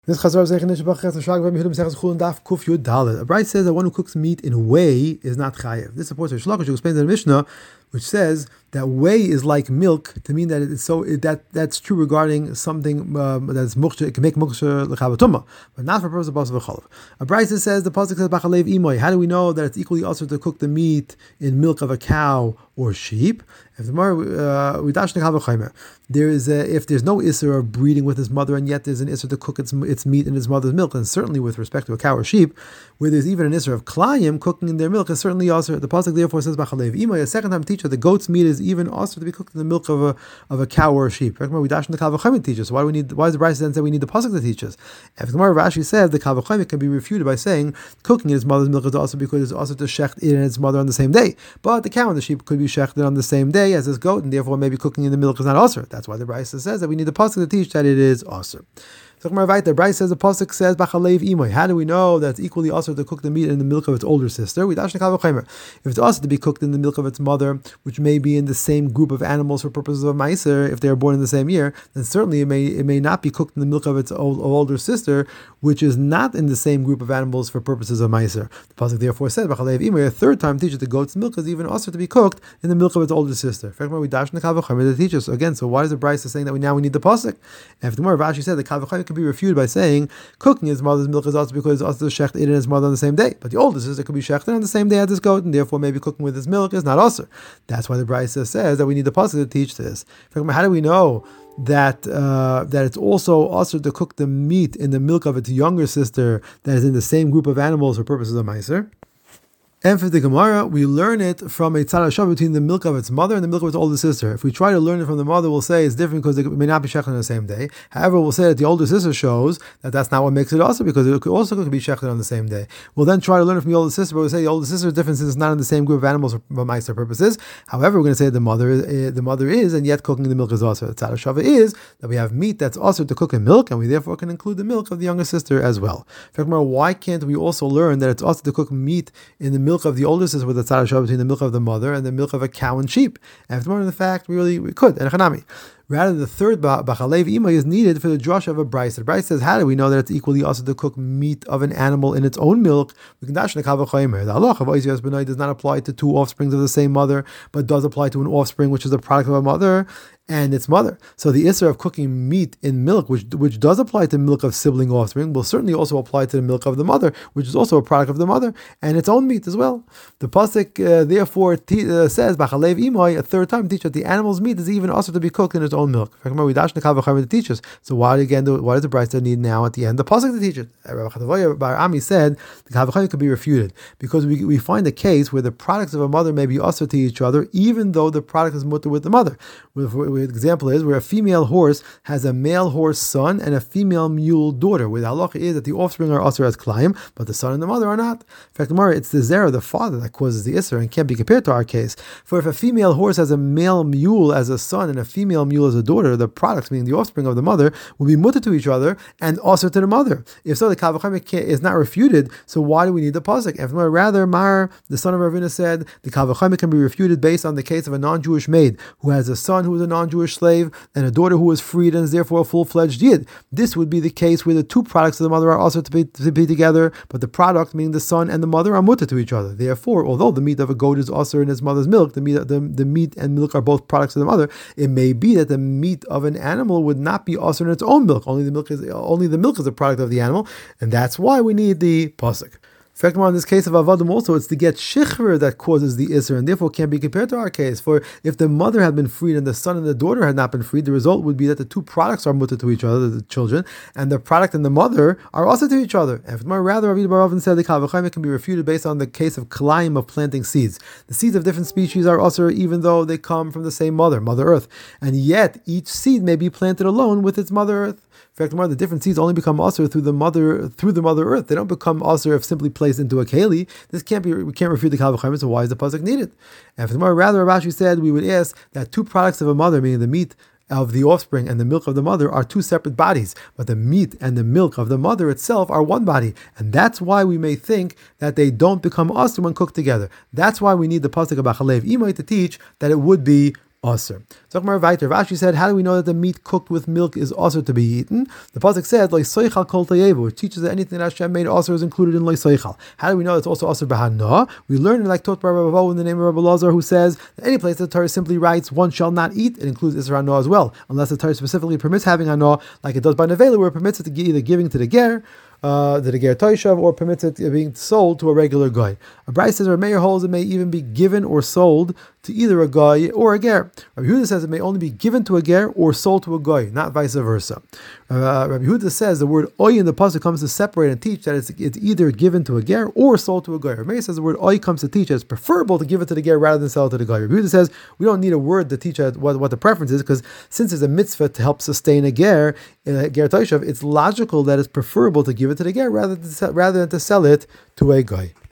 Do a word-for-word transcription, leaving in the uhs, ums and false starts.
This Chazar Zeichen Nishbach Shag Rabbi Yehuda Mesechus Chulin Daf Kuf Yud Dalet. A bride says that one who cooks meat in whey is not chayev. This supports Rish Lakish, who explains in the Mishnah, which says that whey is like milk, to mean that it's so it, that that's true regarding something um, that's mukshah, it can make mukshah l'chavatuma, but not for purpose of basar v'chalav. A bride says the pasuk says b'chalev imoy. How do we know that it's equally also to cook the meat in milk of a cow or sheep? If the more uh, there is a, if there's no isser of breeding with his mother, and yet there's an isser to cook its its meat in his mother's milk, and certainly with respect to a cow or sheep, where there's even an isser of klayim cooking in their milk, is certainly also the pasuk therefore says b'chalev imoy. A second time teacher, the goat's meat is even also to be cooked in the milk of a of a cow or a sheep. We dash in the Kavachayim teaches. So why do we need? Why does the Brisa then say we need the pasuk to teach us? If the Gemara Rashi says the Kavachayim can be refuted by saying cooking in his mother's milk is also because it's also to shecht it and its mother on the same day. But the cow and the sheep could be shechted on the same day as this goat, and therefore maybe cooking in the milk is not also. That's why the Brisa says that we need the pasuk to teach that it is also. So the Brisa says the pasuk says b'chalev imoy. How do we know that it's equally also to cook the meat in the milk of its older sister? We dash if it's also to be cooked in the milk of its mother, which may be in the same group of animals for purposes of meiser, if they are born in the same year, then certainly it may it may not be cooked in the milk of its old, older sister, which is not in the same group of animals for purposes of meiser. The pasuk therefore says b'chalev imoy. A third time teaches the goat's milk is even also to be cooked in the milk of its older sister. We dash to teach us again. So why is the Brisa saying that we now we need the pasuk? And if the more Rashi said the Kavachayim can be refuted by saying cooking his mother's milk is also because it's also shecht it and his mother on the same day. But the older sister could be shechted on the same day as this goat, and therefore maybe cooking with his milk is not also. That's why the Brisa says that we need the pasuk to teach this. How do we know that uh, that it's also also to cook the meat in the milk of its younger sister that is in the same group of animals for purposes of meiser? And for the Gemara, we learn it from a tzad hashav between the milk of its mother and the milk of its older sister. If we try to learn it from the mother, we'll say it's different because it may not be shechted on the same day. However, we'll say that the older sister shows that that's not what makes it also, because it could also could be shechted on the same day. We'll then try to learn it from the older sister, but we'll say the older sister is different since it's not in the same group of animals for meiser purposes. However, we're going to say the mother is, uh, the mother is, and yet cooking the milk is also. The tzad hashav is that we have meat that's also to cook in milk, and we therefore can include the milk of the younger sister as well. Why can't we also learn that it's also to cook meat in the milk of the older sister with the tzad hashav between the milk of the mother and the milk of a cow and sheep? And if more in the fact, we really we could. And chanami. Rather, the third b'chalev imoy is needed for the drush of a brisa. The brisa says, how do we know that it's equally also to cook meat of an animal in its own milk? We can dash in the kavachayim. The halacha of oisias b'nai does not apply to two offsprings of the same mother, but does apply to an offspring which is a product of a mother and its mother. So the issur of cooking meat in milk, which which does apply to milk of sibling offspring, will certainly also apply to the milk of the mother, which is also a product of the mother and its own meat as well. The pasuk uh, therefore t- uh, says b'chalev imoy a third time teach that the animal's meat is even also to be cooked in its own milk. We dash the kavachayim to teach us. So why again? Do, why does the Brisa need now at the end the pasuk to teach it? Rabbi Chatavoya Bar Ami said the kavachayim could be refuted because we we find a case where the products of a mother may be also to each other, even though the product is mutter with the mother. The example is where a female horse has a male horse son and a female mule daughter. Where the halacha is that the offspring are also as klayim, but the son and the mother are not. In fact, the Gemara, it's the zera, the father, that causes the issur, and can't be compared to our case. For if a female horse has a male mule as a son and a female mule as a daughter, the products, meaning the offspring of the mother, will be mutter to each other and also to the mother. If so, the kavachayim is not refuted. So why do we need the pasuk? If rather, Mar, the son of Ravina, said the kavachayim can be refuted based on the case of a non-Jewish maid who has a son who is a non-Jewish slave and a daughter who is freed and is therefore a full-fledged yid. This would be the case where the two products of the mother are also to be, to be together, but the product, meaning the son and the mother, are mutter to each other. Therefore, although the meat of a goat is also in his mother's milk, the meat, the, the meat and milk are both products of the mother. It may be that the meat of an animal would not be also in its own milk. Only the milk is only the milk is a product of the animal, and that's why we need the pasuk. In fact, in this case of Avadim also, it's to get shichver that causes the issur, and therefore can't be compared to our case. For if the mother had been freed and the son and the daughter had not been freed, the result would be that the two products are mutter to each other, the children, and the product and the mother are also to each other. And more rather, Rav Baravin said the kavachayim can be refuted based on the case of klayim, of planting seeds. The seeds of different species are also, even though they come from the same mother, Mother Earth, and yet each seed may be planted alone with its Mother Earth. In fact, the different seeds only become asur through the mother through the Mother Earth. They don't become asur if simply placed into a keli. This can't be. We can't refute the kavachayim. So why is the pasuk needed? And for the more, rather, Rashi said we would ask that two products of a mother, meaning the meat of the offspring and the milk of the mother, are two separate bodies, but the meat and the milk of the mother itself are one body, and that's why we may think that they don't become asur when cooked together. That's why we need the pasuk of b'chalev imoy to teach that it would be Aser. Zokmar Vaiter. Rashi said, how do we know that the meat cooked with milk is also to be eaten? The pasuk said, "Lo soichal kol tayevu," which teaches that anything that Hashem made also is included in lo soichal. How do we know it's also aser b'hana? We learn, like Tot Bar Rabba in the name of Rabbi Lazar, who says that any place that the Torah simply writes one shall not eat, it includes iser hana as well, unless the Torah specifically permits having hana, like it does by nevela, where it permits it to give, either giving to the ger. Uh, the ger toishav, or permits it being sold to a regular guy. A Bryce says, or Meir holds it may even be given or sold to either a guy or a ger. Rabbi Yehuda says it may only be given to a ger or sold to a guy, not vice versa. Uh, Rabbi Yehuda says the word oy in the pasuk comes to separate and teach that it's, it's either given to a ger or sold to a guy. Rabbi Meir says the word oy comes to teach that it's preferable to give it to the ger rather than sell it to the guy. Rabbi Yehuda says we don't need a word to teach what, what the preference is, because since there's a mitzvah to help sustain a ger, a ger toishav, it's logical that it's preferable to give it to the ger rather than rather than to sell it to a guy.